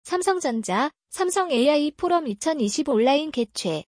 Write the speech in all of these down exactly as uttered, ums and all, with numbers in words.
삼성전자, 삼성 에이아이 포럼 이천이십 온라인 개최.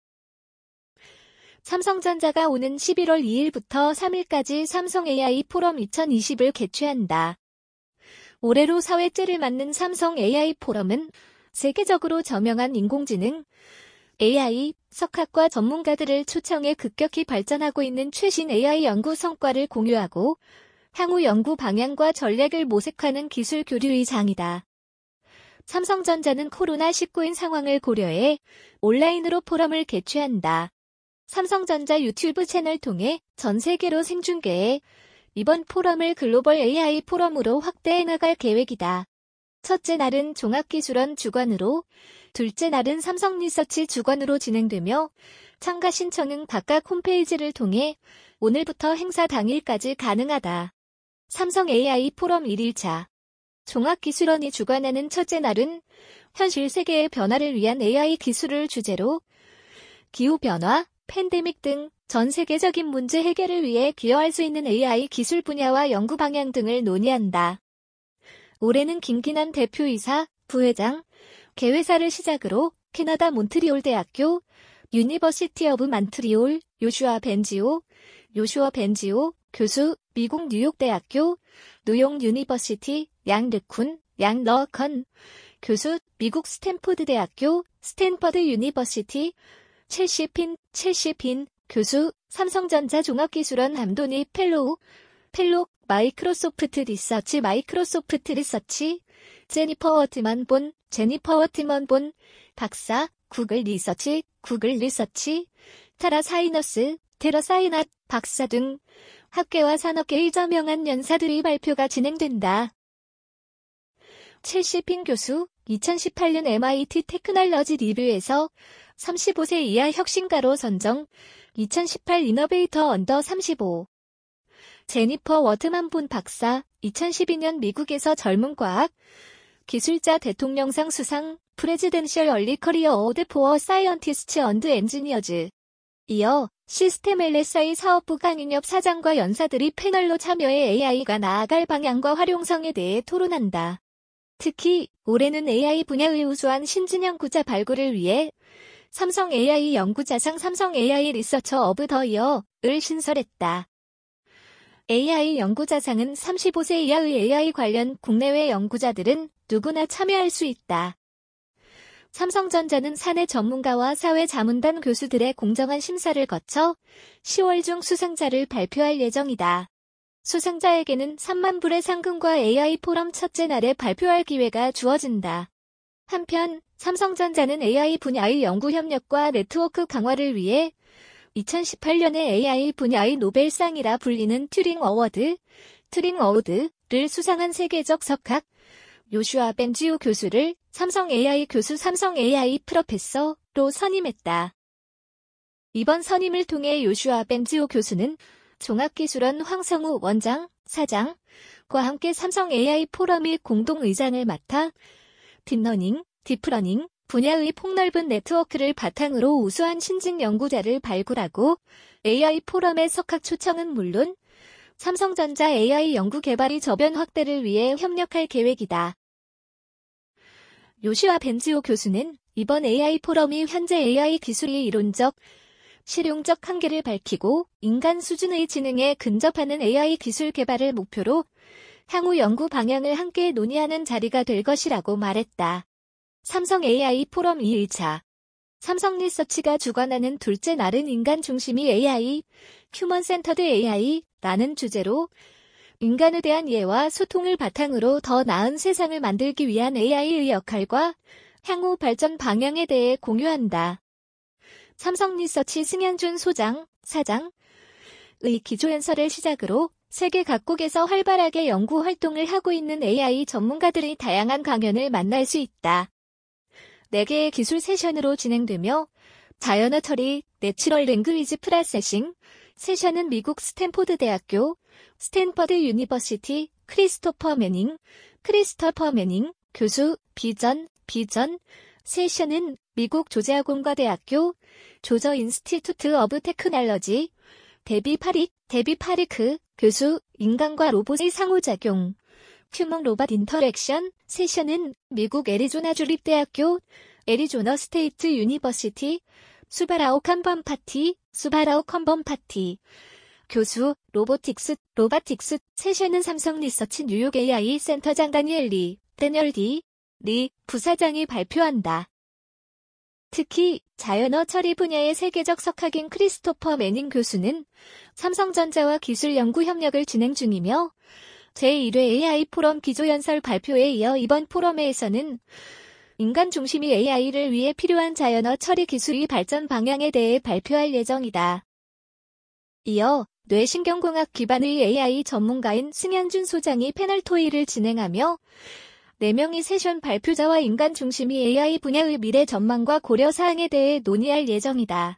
삼성전자가 오는 십일월 이일부터 삼일까지 삼성 에이아이 포럼 이천이십을 개최한다. 올해로 사 회째를 맞는 삼성 에이아이 포럼은 세계적으로 저명한 인공지능, 에이아이, 석학과 전문가들을 초청해 급격히 발전하고 있는 최신 에이아이 연구 성과를 공유하고 향후 연구 방향과 전략을 모색하는 기술 교류의 장이다. 삼성전자는 코로나 십구인 상황을 고려해 온라인으로 포럼을 개최한다. 삼성전자 유튜브 채널 통해 전 세계로 생중계해 이번 포럼을 글로벌 에이아이 포럼으로 확대해 나갈 계획이다. 첫째 날은 종합기술원 주관으로, 둘째 날은 삼성리서치 주관으로 진행되며 참가 신청은 각각 홈페이지를 통해 오늘부터 행사 당일까지 가능하다. 삼성 에이아이 포럼 일일차. 종합기술원이 주관하는 첫째 날은 현실 세계의 변화를 위한 에이아이 기술을 주제로 기후변화, 팬데믹 등 전 세계적인 문제 해결을 위해 기여할 수 있는 에이아이 기술 분야와 연구 방향 등을 논의한다. 올해는 김기남 대표이사, 부회장, 개회사를 시작으로 캐나다 몬트리올 대학교, 유니버시티 오브 몬트리올, 요슈아 벤지오, 요슈아 벤지오, 교수, 미국 뉴욕대학교, 뉴욕 유니버시티, 양 르쿤, 양 러컨, 교수, 미국 스탠포드 대학교, 스탠퍼드 유니버시티, 첼시 핀, 첼시 핀, 교수, 삼성전자 종합기술원 함도니 펠로우, 펠로, 마이크로소프트 리서치 마이크로소프트 리서치, 제니퍼 워트먼 본, 제니퍼 워트먼 본, 박사, 구글 리서치, 구글 리서치, 타라 사이너스, 테러 사이낫, 박사 등 학계와 산업계의 저명한 연사들의 발표가 진행된다. 첼시 핀 교수, 이천십팔년 엠아이티 테크놀로지 리뷰에서 삼십오세 이하 혁신가로 선정, 이천십팔 이너베이터 언더 삼십오. 제니퍼 워트만 본 박사, 이천십이년 미국에서 젊은 과학, 기술자 대통령상 수상, 프레지덴셜 얼리 커리어 어워드 포어 사이언티스트 언드 엔지니어즈. 이어 시스템 엘에스아이 사업부 강인엽 사장과 연사들이 패널로 참여해 에이아이가 나아갈 방향과 활용성에 대해 토론한다. 특히 올해는 에이아이 분야의 우수한 신진 연구자 발굴을 위해 삼성 에이아이 연구자상 삼성 에이아이 리서처 오브 더 이어를 신설했다. 에이아이 연구자상은 삼십오세 이하의 에이아이 관련 국내외 연구자들은 누구나 참여할 수 있다. 삼성전자는 사내 전문가와 사회 자문단 교수들의 공정한 심사를 거쳐 시월 중 수상자를 발표할 예정이다. 수상자에게는 삼만 불의 상금과 에이아이 포럼 첫째 날에 발표할 기회가 주어진다. 한편 삼성전자는 에이아이 분야의 연구 협력과 네트워크 강화를 위해 이천십팔년에 에이아이 분야의 노벨상이라 불리는 튜링 어워드, 튜링 어워드를 수상한 세계적 석학, 요슈아 벤지오 교수를 삼성 에이아이 교수 삼성 에이아이 프로페서로 선임했다. 이번 선임을 통해 요슈아 벤지오 교수는 종합기술원 황성우 원장, 사장과 함께 삼성 에이아이 포럼의 공동의장을 맡아 딥러닝, 딥러닝 분야의 폭넓은 네트워크를 바탕으로 우수한 신진 연구자를 발굴하고 에이아이 포럼의 석학 초청은 물론 삼성전자 에이아이 연구 개발의 저변 확대를 위해 협력할 계획이다. 요슈아 벤지오 교수는 이번 에이아이 포럼이 현재 에이아이 기술의 이론적, 실용적 한계를 밝히고 인간 수준의 지능에 근접하는 에이아이 기술 개발을 목표로 향후 연구 방향을 함께 논의하는 자리가 될 것이라고 말했다. 삼성 에이아이 포럼 이일차. 삼성리서치가 주관하는 둘째 날은 인간 중심의 에이아이, 휴먼 센터드 에이아이라는 주제로 인간에 대한 이해와 소통을 바탕으로 더 나은 세상을 만들기 위한 에이아이의 역할과 향후 발전 방향에 대해 공유한다. 삼성리서치 승현준 소장, 사장의 기조연설을 시작으로 세계 각국에서 활발하게 연구 활동을 하고 있는 에이아이 전문가들의 다양한 강연을 만날 수 있다. 네 개의 기술 세션으로 진행되며 자연어 처리, 내추럴 랭귀지 프로세싱 세션은 미국 스탠포드 대학교, 스탠퍼드 유니버시티, 크리스토퍼 매닝, 크리스토퍼 매닝 교수, 비전, 비전 세션은 미국 조지아 공과대학교, 조저 인스티튜트 오브 테크놀로지, 데비 파릭, 데비 파리크 교수, 인간과 로봇의 상호작용, 휴먼 로봇 인터랙션 세션은 미국 애리조나 주립대학교, 애리조나 스테이트 유니버시티, 수바라오 컴번 파티, 수바라오 컴번 파티. 교수, 로보틱스, 로바틱스, 세션은 삼성 리서치 뉴욕 에이아이 센터장 다니엘 리, 데니얼 디. 리, 부사장이 발표한다. 특히 자연어 처리 분야의 세계적 석학인 크리스토퍼 매닝 교수는 삼성전자와 기술 연구 협력을 진행 중이며 제일 회 에이아이 포럼 기조연설 발표에 이어 이번 포럼에서는 인간 중심의 에이아이를 위해 필요한 자연어 처리 기술의 발전 방향에 대해 발표할 예정이다. 이어 뇌신경공학 기반의 에이아이 전문가인 승현준 소장이 패널 토의를 진행하며 네 명의 세션 발표자와 인간 중심의 에이아이 분야의 미래 전망과 고려사항에 대해 논의할 예정이다.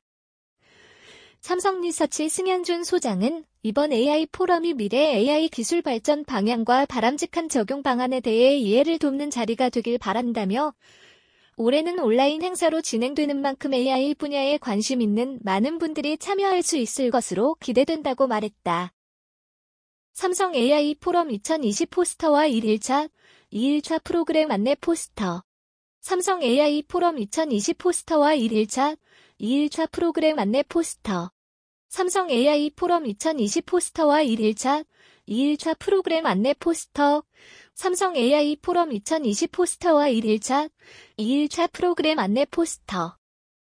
삼성리서치 승현준 소장은 이번 에이아이 포럼이 미래 에이아이 기술 발전 방향과 바람직한 적용 방안에 대해 이해를 돕는 자리가 되길 바란다며 올해는 온라인 행사로 진행되는 만큼 에이아이 분야에 관심 있는 많은 분들이 참여할 수 있을 것으로 기대된다고 말했다. 삼성 에이아이 포럼 이천이십 포스터와 일 일차, 이 일차 프로그램 안내 포스터. 삼성 에이아이 포럼 이천이십 포스터와 일 일차, 이 일차 프로그램 안내 포스터. 삼성 에이아이 포럼 이천이십 포스터와 일 일차, 이 일차 프로그램 안내 포스터. 삼성 에이아이 포럼 이천이십 포스터와 일 일차, 이 일차 프로그램 안내 포스터.